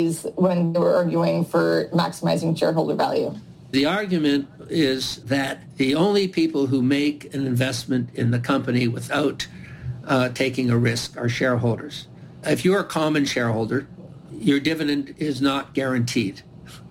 when they were arguing for maximizing shareholder value? The argument is that the only people who make an investment in the company without taking a risk are shareholders. If you're a common shareholder, your dividend is not guaranteed.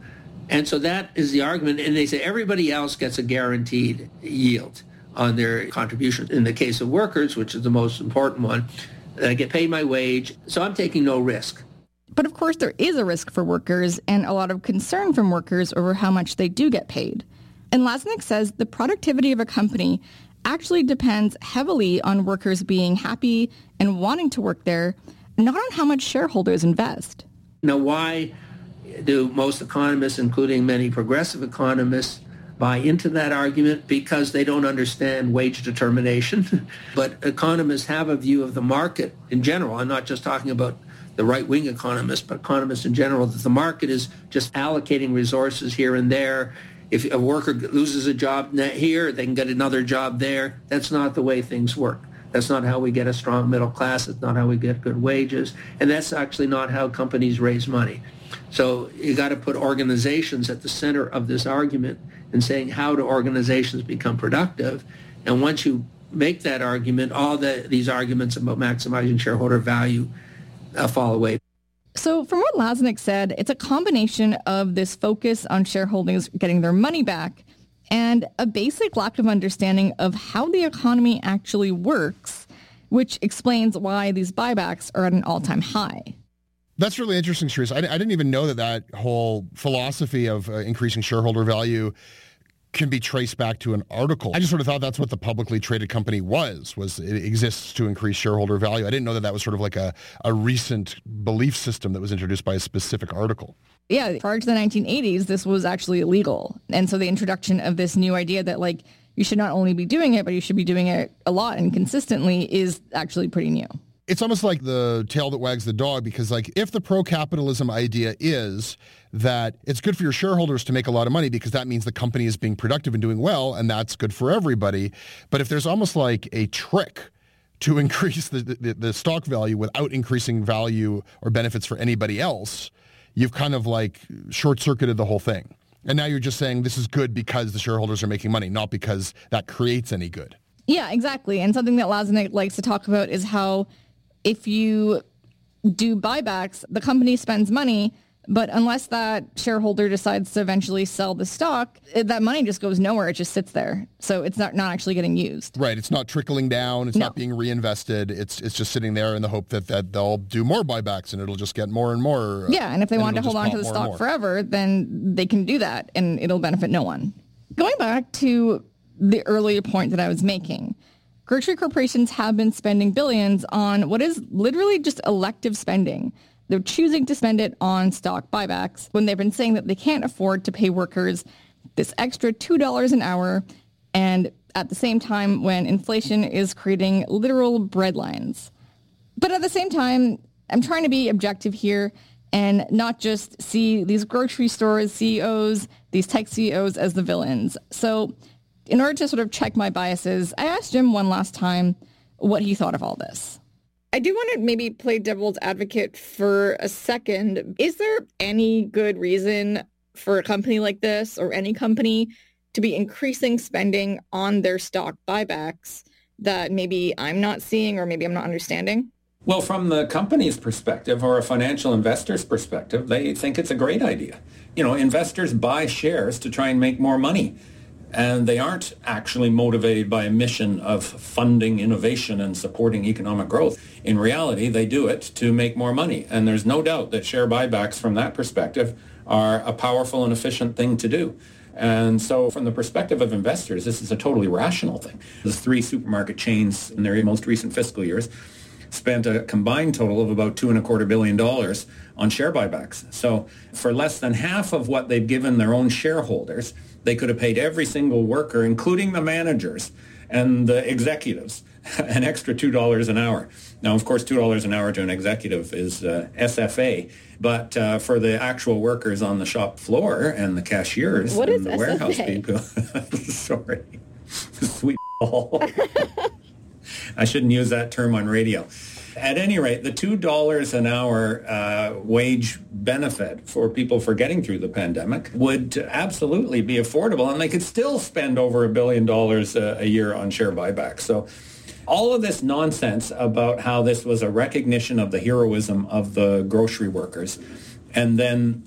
And so that is the argument. And they say everybody else gets a guaranteed yield on their contribution. In the case of workers, which is the most important one, I get paid my wage, so I'm taking no risk. But of course, there is a risk for workers and a lot of concern from workers over how much they do get paid. And Lasnik says the productivity of a company actually depends heavily on workers being happy and wanting to work there, not on how much shareholders invest. Now, why do most economists, including many progressive economists, buy into that argument? Because they don't understand wage determination. But economists have a view of the market in general. I'm not just talking about the right-wing economists, but economists in general, that the market is just allocating resources here and there. If a worker loses a job here, they can get another job there. That's not the way things work. That's not how we get a strong middle class. It's not how we get good wages. And that's actually not how companies raise money. So you got to put organizations at the center of this argument and saying, how do organizations become productive? And once you make that argument, all these arguments about maximizing shareholder value fall away. So from what Lasnik said, it's a combination of this focus on shareholders getting their money back and a basic lack of understanding of how the economy actually works, which explains why these buybacks are at an all-time high. That's really interesting, Charisse. I didn't even know that whole philosophy of increasing shareholder value can be traced back to an article. I just sort of thought that's what the publicly traded company was it exists to increase shareholder value. I didn't know that was sort of like a recent belief system that was introduced by a specific article. Yeah, prior to the 1980s, this was actually illegal. And so the introduction of this new idea that like you should not only be doing it, but you should be doing it a lot and consistently is actually pretty new. It's almost like the tail that wags the dog, because like if the pro-capitalism idea is that it's good for your shareholders to make a lot of money because that means the company is being productive and doing well, and that's good for everybody. But if there's almost like a trick to increase the stock value without increasing value or benefits for anybody else, you've kind of like short-circuited the whole thing. And now you're just saying this is good because the shareholders are making money, not because that creates any good. Yeah, exactly. And something that Lasnik likes to talk about is how if you do buybacks, the company spends money, but unless that shareholder decides to eventually sell the stock, that money just goes nowhere. It just sits there. So it's not actually getting used. Right. It's not trickling down. It's not being reinvested. It's just sitting there in the hope that they'll do more buybacks and it'll just get more and more. Yeah. And if they want to hold on to the stock forever, then they can do that and it'll benefit no one. Going back to the earlier point that I was making, grocery corporations have been spending billions on what is literally just elective spending. They're choosing to spend it on stock buybacks when they've been saying that they can't afford to pay workers this extra $2 an hour, and at the same time when inflation is creating literal breadlines. But at the same time, I'm trying to be objective here and not just see these grocery stores CEOs, these tech CEOs as the villains. So in order to sort of check my biases, I asked Jim one last time what he thought of all this. I do want to maybe play devil's advocate for a second. Is there any good reason for a company like this or any company to be increasing spending on their stock buybacks that maybe I'm not seeing or maybe I'm not understanding? Well, from the company's perspective or a financial investor's perspective, they think it's a great idea. You know, investors buy shares to try and make more money. And they aren't actually motivated by a mission of funding innovation and supporting economic growth. In reality, they do it to make more money. And there's no doubt that share buybacks from that perspective are a powerful and efficient thing to do. And so from the perspective of investors, this is a totally rational thing. There's 3 supermarket chains in their most recent fiscal years spent a combined total of about $2.25 billion on share buybacks. So for less than half of what they've given their own shareholders, they could have paid every single worker, including the managers and the executives, an extra $2 an hour. Now, of course, $2 an hour to an executive is SFA, but for the actual workers on the shop floor and the cashiers and the warehouse people, sorry, sweet ball. I shouldn't use that term on radio. At any rate, the $2 an hour wage benefit for people for getting through the pandemic would absolutely be affordable, and they could still spend over $1 billion a year on share buybacks. So all of this nonsense about how this was a recognition of the heroism of the grocery workers, and then,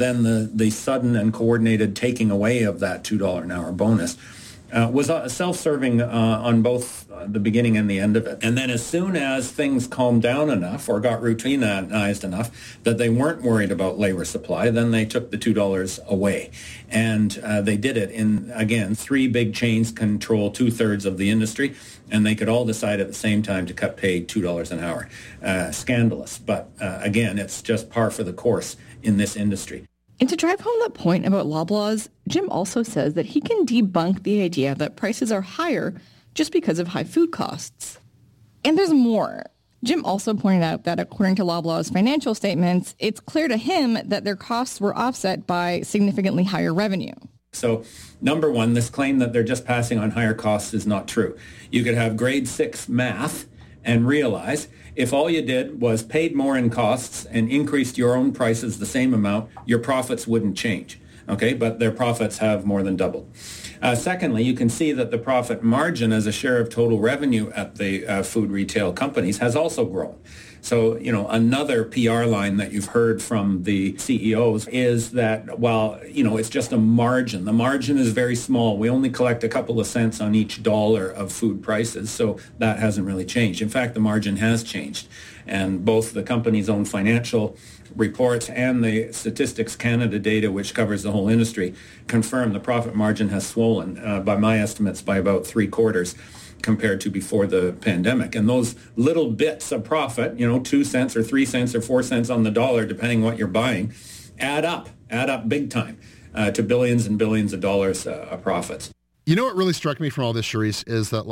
the sudden and coordinated taking away of that $2 an hour bonus was self-serving on both the beginning and the end of it. And then as soon as things calmed down enough or got routinized enough that they weren't worried about labor supply, then they took the $2 away. And they did it in, again, 3 big chains control 2/3 of the industry, and they could all decide at the same time to cut pay $2 an hour. Scandalous. But again, it's just par for the course in this industry. And to drive home that point about Loblaws, Jim also says that he can debunk the idea that prices are higher just because of high food costs. And there's more. Jim also pointed out that according to Loblaw's financial statements, it's clear to him that their costs were offset by significantly higher revenue. So, number one, this claim that they're just passing on higher costs is not true. You could have grade 6 math and realize if all you did was paid more in costs and increased your own prices the same amount, your profits wouldn't change. Okay, but their profits have more than doubled. Secondly, you can see that the profit margin as a share of total revenue at the food retail companies has also grown. So, another PR line that you've heard from the CEOs is that, while, it's just a margin. The margin is very small. We only collect a couple of cents on each dollar of food prices, so that hasn't really changed. In fact, the margin has changed. And both the company's own financial reports and the Statistics Canada data, which covers the whole industry, confirm the profit margin has swollen, by my estimates, by about 3/4 compared to before the pandemic. And those little bits of profit, 2 cents or 3 cents or 4 cents on the dollar, depending what you're buying, add up big time to billions and billions of dollars of profits. You know what really struck me from all this, Charisse, is that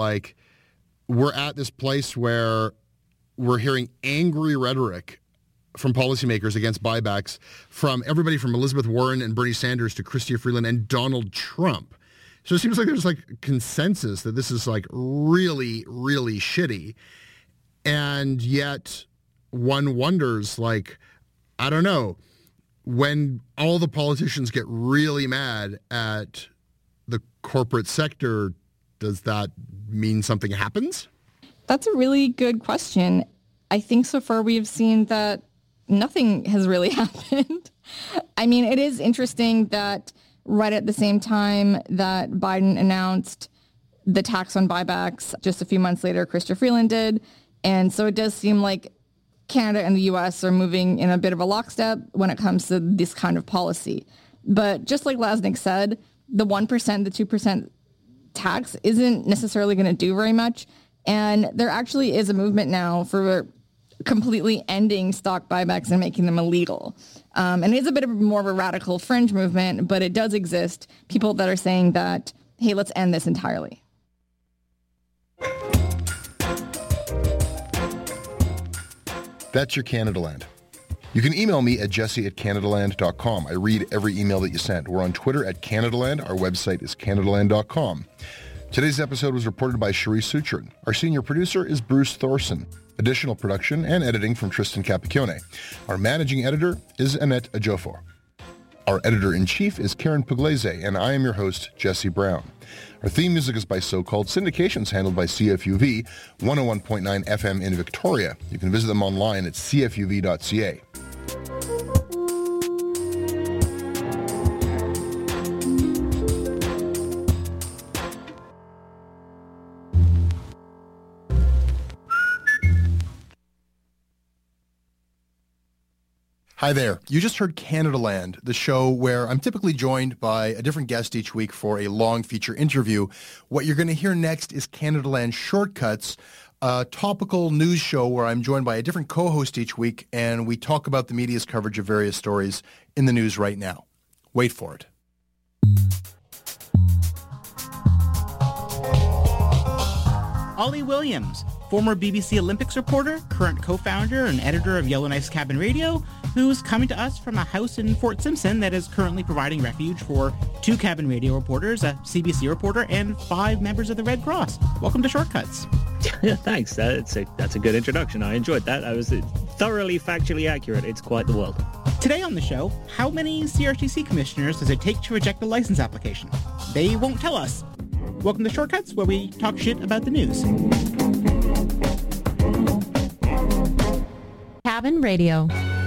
we're at this place where we're hearing angry rhetoric from policymakers against buybacks from everybody from Elizabeth Warren and Bernie Sanders to Chrystia Freeland and Donald Trump. So it seems like there's consensus that this is really, really shitty. And yet one wonders, I don't know, when all the politicians get really mad at the corporate sector, does that mean something happens? That's a really good question. I think so far we've seen that nothing has really happened. I mean, it is interesting that right at the same time that Biden announced the tax on buybacks, just a few months later, Chrystia Freeland did. And so it does seem like Canada and the U.S. are moving in a bit of a lockstep when it comes to this kind of policy. But just like Lasnik said, the 1%, the 2% tax isn't necessarily going to do very much. And there actually is a movement now for completely ending stock buybacks and making them illegal. And it's a bit of more of a radical fringe movement, but it does exist. People that are saying that, hey, let's end this entirely. That's your Canadaland. You can email me at jesse@canadaland.com. I read every email that you send. We're on Twitter at Canadaland. Our website is canadaland.com. Today's episode was reported by Charisse Suchard. Our senior producer is Bruce Thorson. Additional production and editing from Tristan Capicchione. Our managing editor is Annette Ajofor. Our editor-in-chief is Karen Pugliese, and I am your host, Jesse Brown. Our theme music is by So-Called Syndications, handled by CFUV, 101.9 FM in Victoria. You can visit them online at cfuv.ca. Hi there. You just heard Canadaland, the show where I'm typically joined by a different guest each week for a long feature interview. What you're going to hear next is Canadaland Shortcuts, a topical news show where I'm joined by a different co-host each week, and we talk about the media's coverage of various stories in the news right now. Wait for it. Ollie Williams, former BBC Olympics reporter, current co-founder and editor of Yellowknife's Cabin Radio, who's coming to us from a house in Fort Simpson that is currently providing refuge for 2 Cabin Radio reporters, a CBC reporter, and 5 members of the Red Cross. Welcome to Shortcuts. Thanks. That's a good introduction. I enjoyed that. I was thoroughly factually accurate. It's quite the world. Today on the show, how many CRTC commissioners does it take to reject a license application? They won't tell us. Welcome to Shortcuts, where we talk shit about the news. Cabin Radio.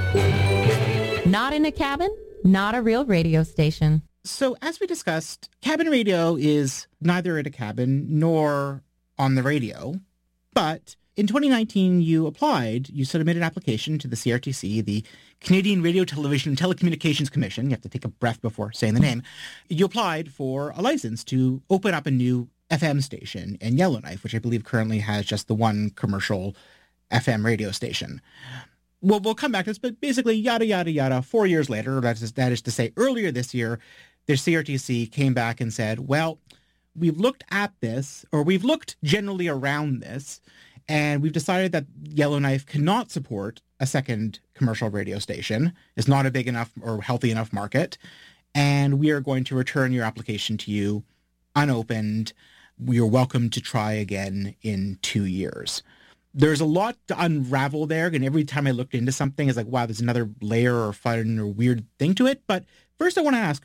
Not in a cabin, not a real radio station. So as we discussed, cabin radio is neither in a cabin nor on the radio, but in 2019 you submitted an application to the CRTC, the Canadian Radio, Television and Telecommunications Commission. You have to take a breath before saying the name. You applied for a license to open up a new FM station in Yellowknife, which I believe currently has just the one commercial FM radio station. Well, we'll come back to this, but basically, yada, yada, yada, 4 years later, that is to say earlier this year, the CRTC came back and said, well, we've looked at this, or we've looked generally around this, and we've decided that Yellowknife cannot support a second commercial radio station. It's not a big enough or healthy enough market, and we are going to return your application to you unopened. You're welcome to try again in 2 years. There's a lot to unravel there, and every time I looked into something, it's like, wow, there's another layer or fun or weird thing to it. But first I want to ask,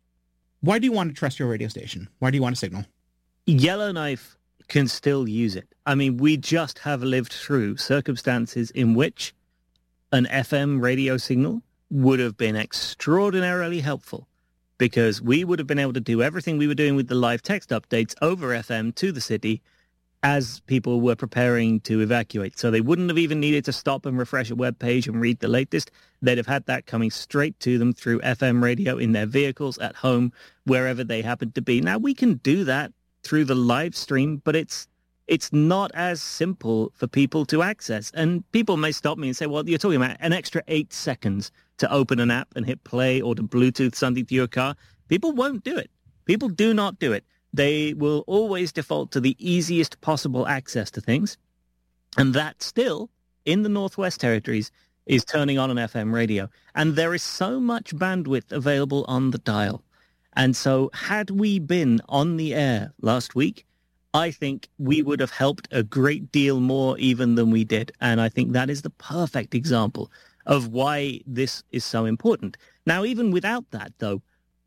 why do you want a terrestrial radio station? Why do you want a signal? Yellowknife can still use it. I mean, we just have lived through circumstances in which an FM radio signal would have been extraordinarily helpful, because we would have been able to do everything we were doing with the live text updates over FM to the city as people were preparing to evacuate. So they wouldn't have even needed to stop and refresh a web page and read the latest. They'd have had that coming straight to them through FM radio in their vehicles, at home, wherever they happened to be. Now, we can do that through the live stream, but it's not as simple for people to access. And people may stop me and say, well, you're talking about an extra 8 seconds to open an app and hit play or to Bluetooth something to your car. People won't do it. People do not do it. They will always default to the easiest possible access to things. And that still, in the Northwest Territories, is turning on an FM radio. And there is so much bandwidth available on the dial. And so had we been on the air last week, I think we would have helped a great deal more even than we did. And I think that is the perfect example of why this is so important. Now, even without that, though,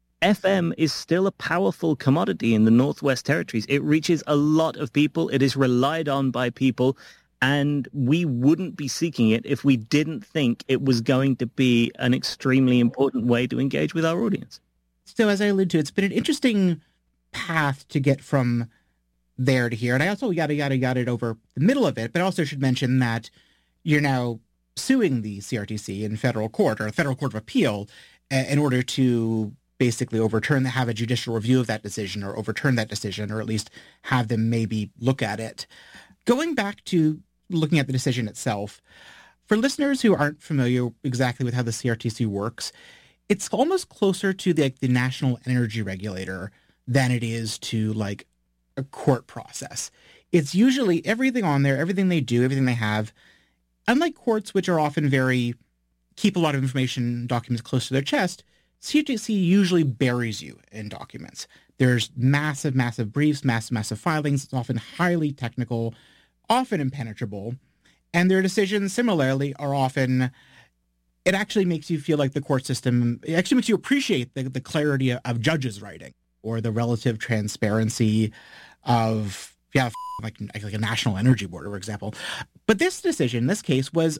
FM is still a powerful commodity in the Northwest Territories. It reaches a lot of people. It is relied on by people. And we wouldn't be seeking it if we didn't think it was going to be an extremely important way to engage with our audience. So as I alluded to, it's been an interesting path to get from there to here. And I also yada, yada, yada over the middle of it. But I also should mention that you're now suing the CRTC in federal court, or a federal court of appeal, in order to basically have a judicial review of that decision, or overturn that decision, or at least have them maybe look at it. Going back to looking at the decision itself, for listeners who aren't familiar exactly with how the CRTC works, it's almost closer to the National Energy Regulator than it is to like a court process. It's usually everything on there, everything they do, everything they have. Unlike courts, which are often keep a lot of information, documents close to their chest, CRTC usually buries you in documents. There's massive, massive briefs, massive filings. It's often highly technical, often impenetrable. And their decisions, similarly, are often, it actually makes you feel like the court system, it actually makes you appreciate the clarity of judges' writing, or the relative transparency of, like a National Energy Board, for example. But this decision, this case, was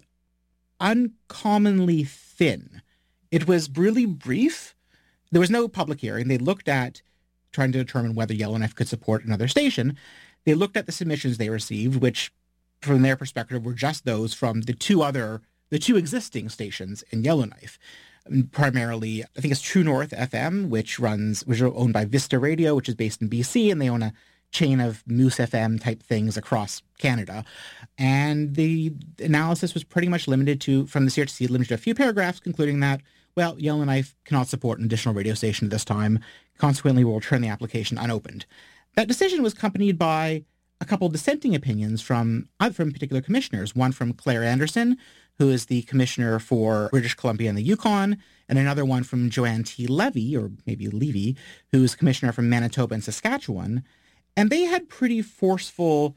uncommonly thin. It was really brief. There was no public hearing. They looked at trying to determine whether Yellowknife could support another station. They looked at the submissions they received, which from their perspective were just those from the two existing stations in Yellowknife. Primarily, I think it's True North FM, which are owned by Vista Radio, which is based in BC, and they own a chain of Moose FM type things across Canada. And the analysis was pretty much limited to a few paragraphs concluding that, well, Yellowknife cannot support an additional radio station at this time. Consequently, we'll return the application unopened. That decision was accompanied by a couple of dissenting opinions from particular commissioners, one from Claire Anderson, who is the commissioner for British Columbia and the Yukon, and another one from Joanne T. Levy, or maybe Levy, who is commissioner from Manitoba and Saskatchewan. And they had pretty forceful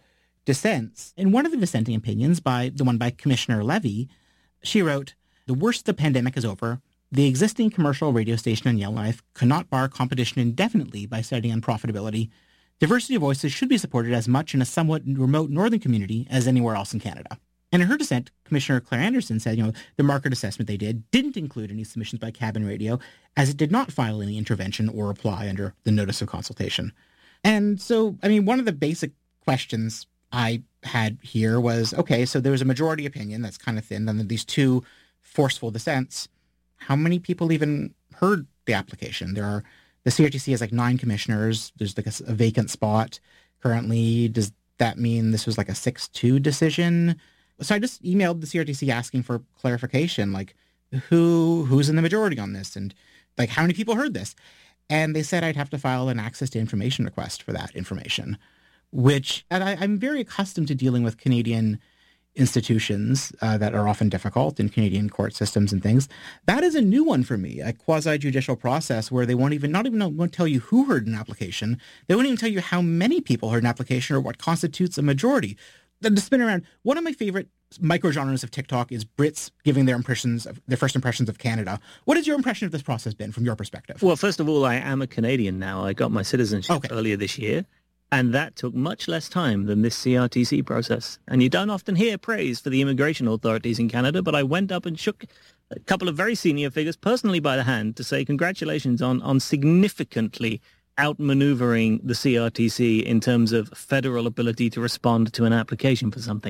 dissents. In one of the dissenting opinions, by Commissioner Levy, she wrote, "The worst of the pandemic is over. The existing commercial radio station in Yellowknife cannot bar competition indefinitely by citing unprofitability. Diversity of voices should be supported as much in a somewhat remote northern community as anywhere else in Canada." And in her dissent, Commissioner Claire Anderson said, the market assessment they didn't include any submissions by Cabin Radio, as it did not file any intervention or reply under the notice of consultation. And so, one of the basic questions I had here was, okay, so there was a majority opinion that's kind of thin, and then these two forceful dissents. How many people even heard the application? The CRTC has 9 commissioners. There's a vacant spot currently. Does that mean this was a 6-2 decision? So I just emailed the CRTC asking for clarification, who's in the majority on this, and how many people heard this? And they said I'd have to file an access to information request for that information, and I'm very accustomed to dealing with Canadian institutions that are often difficult in Canadian court systems and things. That is a new one for me, a quasi-judicial process where they won't tell you who heard an application. They won't even tell you how many people heard an application or what constitutes a majority. Then to spin around, one of my favorite microgenres of TikTok is Brits giving their first impressions of Canada. What has your impression of this process been from your perspective? Well, first of all, I am a Canadian now. I got my citizenship earlier this year, and that took much less time than this CRTC process. And you don't often hear praise for the immigration authorities in Canada, but I went up and shook a couple of very senior figures personally by the hand to say congratulations on significantly outmaneuvering the CRTC in terms of federal ability to respond to an application for something.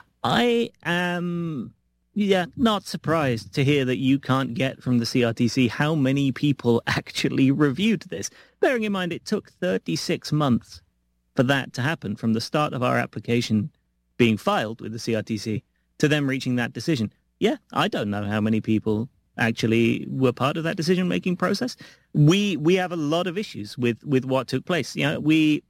I am, not surprised to hear that you can't get from the CRTC how many people actually reviewed this. Bearing in mind it took 36 months for that to happen from the start of our application being filed with the CRTC to them reaching that decision. Yeah, I don't know how many people actually were part of that decision-making process. We have a lot of issues with what took place. We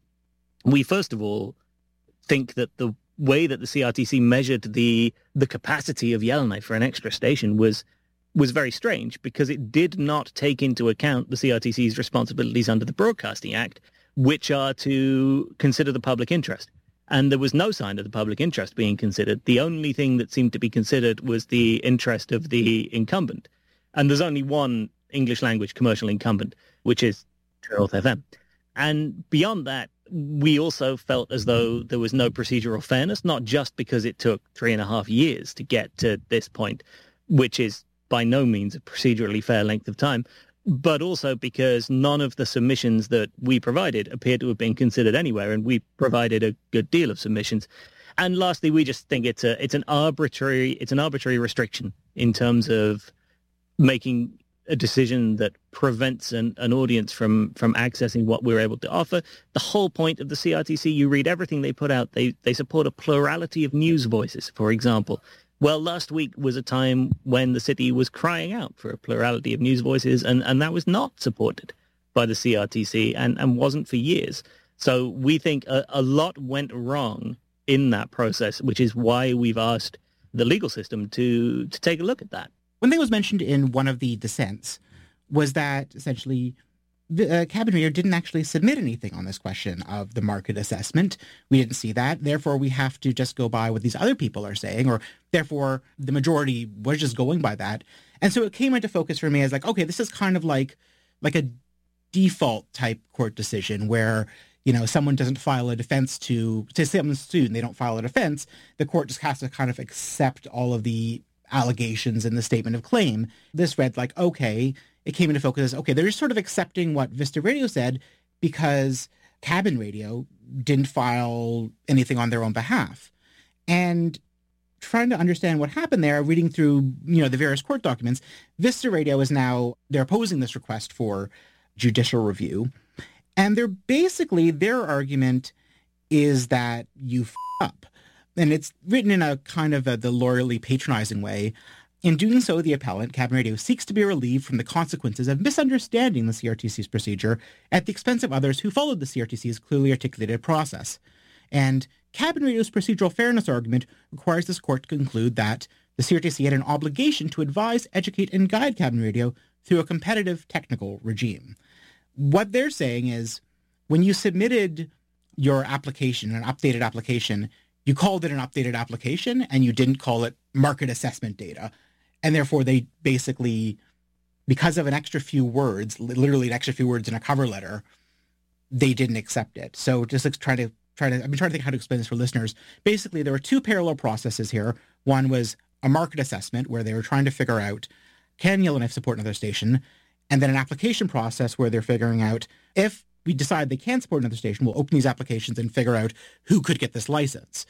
first of all think that the way that the CRTC measured the capacity of Yellowknife for an extra station was very strange, because it did not take into account the CRTC's responsibilities under the Broadcasting Act, which are to consider the public interest. And there was no sign of the public interest being considered. The only thing that seemed to be considered was the interest of the incumbent. And there's only one English language commercial incumbent, which is True North FM. And beyond that, we also felt as though there was no procedural fairness, not just because it took 3.5 years to get to this point, which is by no means a procedurally fair length of time, but also because none of the submissions that we provided appeared to have been considered anywhere, and we provided a good deal of submissions. And lastly, we just think it's an arbitrary restriction in terms of making a decision that prevents an audience from accessing what we're able to offer. The whole point of the CRTC, you read everything they put out, they support a plurality of news voices, for example. Well, last week was a time when the city was crying out for a plurality of news voices, and that was not supported by the CRTC and wasn't for years. So we think a lot went wrong in that process, which is why we've asked the legal system to take a look at that. One thing was mentioned in one of the dissents was that essentially Cabin Radio didn't actually submit anything on this question of the market assessment. We didn't see that. Therefore, we have to just go by what these other people are saying, or therefore the majority was just going by that. And so it came into focus for me as okay, this is kind of like a default type court decision where, someone doesn't file a defense to someone's sued and they don't file a defense. The court just has to kind of accept all of the allegations in the statement of claim. This read okay, it came into focus as, they're just sort of accepting what Vista Radio said because Cabin Radio didn't file anything on their own behalf. And trying to understand what happened there, reading through, the various court documents, Vista Radio is now, they're opposing this request for judicial review. And their argument is that you up. And it's written in a kind of the lawyerly patronizing way. In doing so, the appellant, Cabin Radio, seeks to be relieved from the consequences of misunderstanding the CRTC's procedure at the expense of others who followed the CRTC's clearly articulated process. And Cabin Radio's procedural fairness argument requires this court to conclude that the CRTC had an obligation to advise, educate, and guide Cabin Radio through a competitive technical regime. What they're saying is, when you submitted your application, an updated application, you called it an updated application and you didn't call it market assessment data. And therefore they basically, because of an extra few words, literally an extra few words in a cover letter, they didn't accept it. So just I've been trying to think how to explain this for listeners. Basically, there were two parallel processes here. One was a market assessment where they were trying to figure out, can Yellowknife support another station? And then an application process where they're figuring out, if we decide they can support another station, we'll open these applications and figure out who could get this license.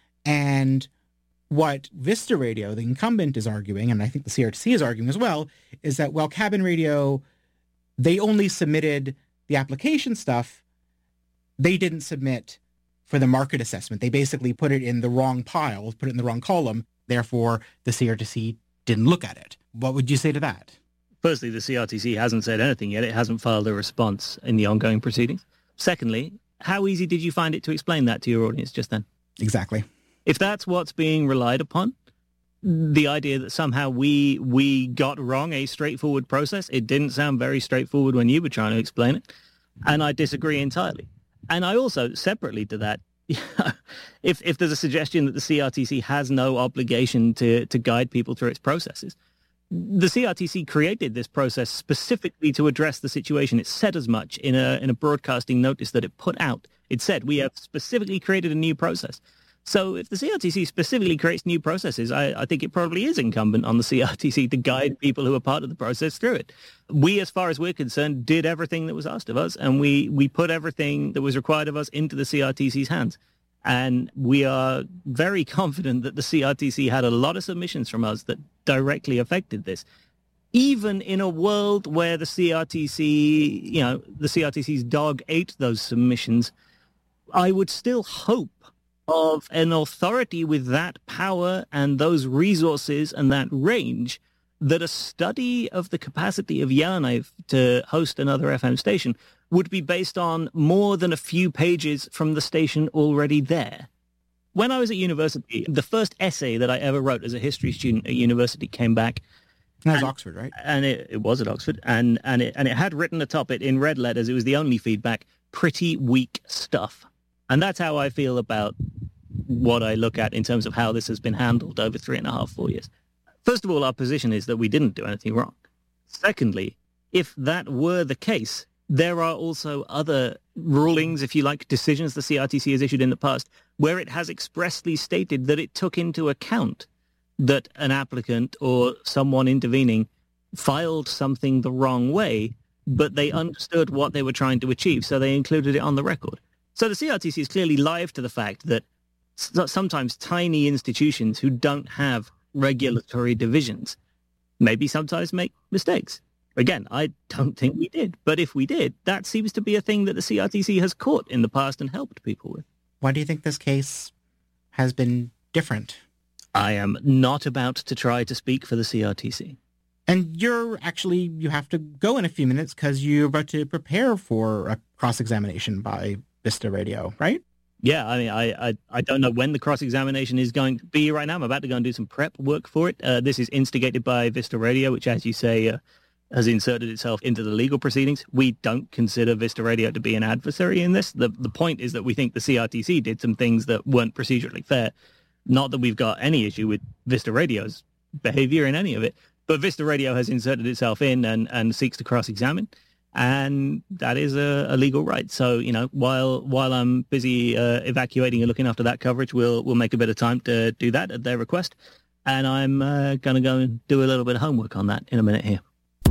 And what Vista Radio, the incumbent, is arguing, and I think the CRTC is arguing as well, is that, well, Cabin Radio, they only submitted the application stuff. They didn't submit for the market assessment. They basically put it in the wrong pile, put it in the wrong column. Therefore, the CRTC didn't look at it. What would you say to that? Firstly, the CRTC hasn't said anything yet. It hasn't filed a response in the ongoing proceedings. Secondly, how easy did you find it to explain that to your audience just then? Exactly. If that's what's being relied upon, the idea that somehow we got wrong a straightforward process, it didn't sound very straightforward when you were trying to explain it. And I disagree entirely. And I also, separately to that, if there's a suggestion that the CRTC has no obligation to guide people through its processes, the CRTC created this process specifically to address the situation. It said as much in a broadcasting notice that it put out. It said, we have specifically created a new process. So if the CRTC specifically creates new processes, I think it probably is incumbent on the CRTC to guide people who are part of the process through it. We, as far as we're concerned, did everything that was asked of us, and we put everything that was required of us into the CRTC's hands. And we are very confident that the CRTC had a lot of submissions from us that directly affected this. Even in a world where the CRTC, the CRTC's dog ate those submissions, I would still hope of an authority with that power and those resources and that range, that a study of the capacity of Yellowknife to host another FM station would be based on more than a few pages from the station already there. When I was at university, the first essay that I ever wrote as a history student at university came back. That was Oxford, right? And it was at Oxford. And it had written atop it in red letters, it was the only feedback, pretty weak stuff. And that's how I feel about what I look at in terms of how this has been handled over 4 years. First of all, our position is that we didn't do anything wrong. Secondly, if that were the case, there are also other rulings, if you like, decisions the CRTC has issued in the past, where it has expressly stated that it took into account that an applicant or someone intervening filed something the wrong way, but they understood what they were trying to achieve, so they included it on the record. So the CRTC is clearly live to the fact that sometimes tiny institutions who don't have regulatory divisions maybe sometimes make mistakes. Again, I don't think we did. But if we did, that seems to be a thing that the CRTC has caught in the past and helped people with. Why do you think this case has been different? I am not about to try to speak for the CRTC. And you have to go in a few minutes because you're about to prepare for a cross-examination by Vista Radio, right? Yeah, I mean, I don't know when the cross-examination is going to be right now. I'm about to go and do some prep work for it. This is instigated by Vista Radio, which, as you say, has inserted itself into the legal proceedings. We don't consider Vista Radio to be an adversary in this. The point is that we think the CRTC did some things that weren't procedurally fair. Not that we've got any issue with Vista Radio's behavior in any of it, but Vista Radio has inserted itself in and seeks to cross-examine. And that is a legal right. So, while I'm busy evacuating and looking after that coverage, we'll make a bit of time to do that at their request. And I'm going to go and do a little bit of homework on that in a minute here.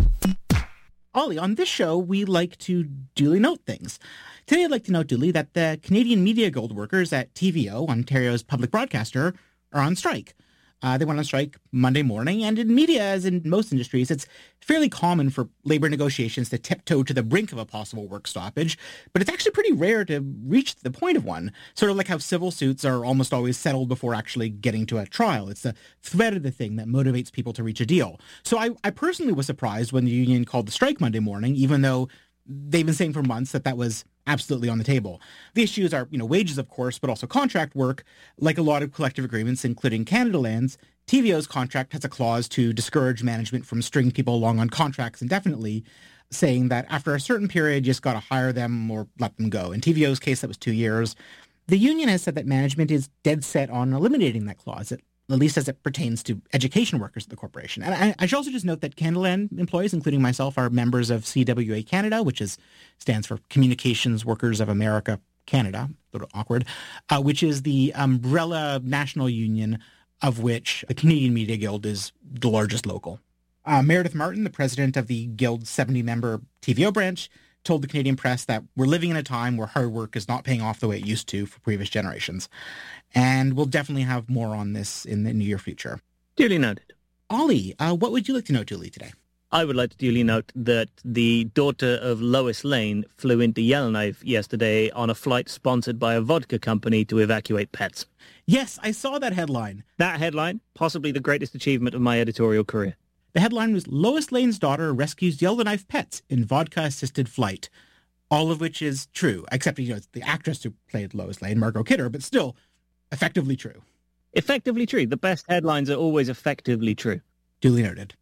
Ollie, on this show, we like to duly note things. Today, I'd like to note duly that the Canadian Media Guild workers at TVO, Ontario's public broadcaster, are on strike. They went on strike Monday morning, and in media, as in most industries, it's fairly common for labor negotiations to tiptoe to the brink of a possible work stoppage, but it's actually pretty rare to reach the point of one, sort of like how civil suits are almost always settled before actually getting to a trial. It's the threat of the thing that motivates people to reach a deal. So I personally was surprised when the union called the strike Monday morning, even though they've been saying for months that was absolutely on the table. The issues are, wages, of course, but also contract work. Like a lot of collective agreements, including Canada Land's, TVO's contract has a clause to discourage management from stringing people along on contracts indefinitely, saying that after a certain period, you just got to hire them or let them go. In TVO's case, that was 2 years. The union has said that management is dead set on eliminating that clause, at least as it pertains to education workers at the corporation. And I should also just note that Canadaland employees, including myself, are members of CWA Canada, which stands for Communications Workers of America Canada, a little awkward, which is the umbrella national union of which the Canadian Media Guild is the largest local. Meredith Martin, the president of the Guild's 70-member TVO branch, told the Canadian press that we're living in a time where hard work is not paying off the way it used to for previous generations. And we'll definitely have more on this in the near future. Duly noted. Ollie, what would you like to know, Julie, today? I would like to duly note that the daughter of Lois Lane flew into Yellowknife yesterday on a flight sponsored by a vodka company to evacuate pets. Yes, I saw that headline. That headline, possibly the greatest achievement of my editorial career. The headline was Lois Lane's daughter rescues Yellowknife pets in vodka-assisted flight. All of which is true, except, it's the actress who played Lois Lane, Margot Kidder, but still effectively true. Effectively true. The best headlines are always effectively true. Duly noted.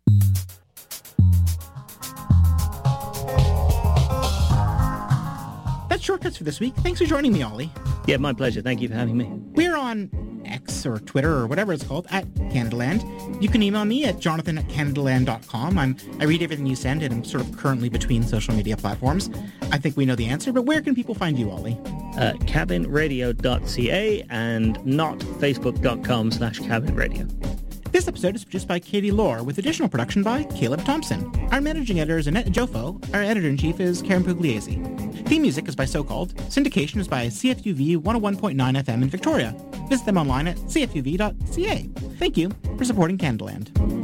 That's Shortcuts for this week. Thanks for joining me, Ollie. Yeah, my pleasure. Thank you for having me. We're on X or Twitter or whatever it's called at Canadaland. You can email me at jonathan@canadaland.com. I read everything you send, and I'm sort of currently between social media platforms. I think we know the answer, but where can people find you, Ollie? Cabinradio.ca and not facebook.com/cabinradio. This episode is produced by Katie Lohr, with additional production by Caleb Thompson. Our managing editor is Annette Jofo. Our editor-in-chief is Karen Pugliese. Theme music is by So-Called. Syndication is by CFUV 101.9 FM in Victoria. Visit them online at cfuv.ca. Thank you for supporting Canadaland.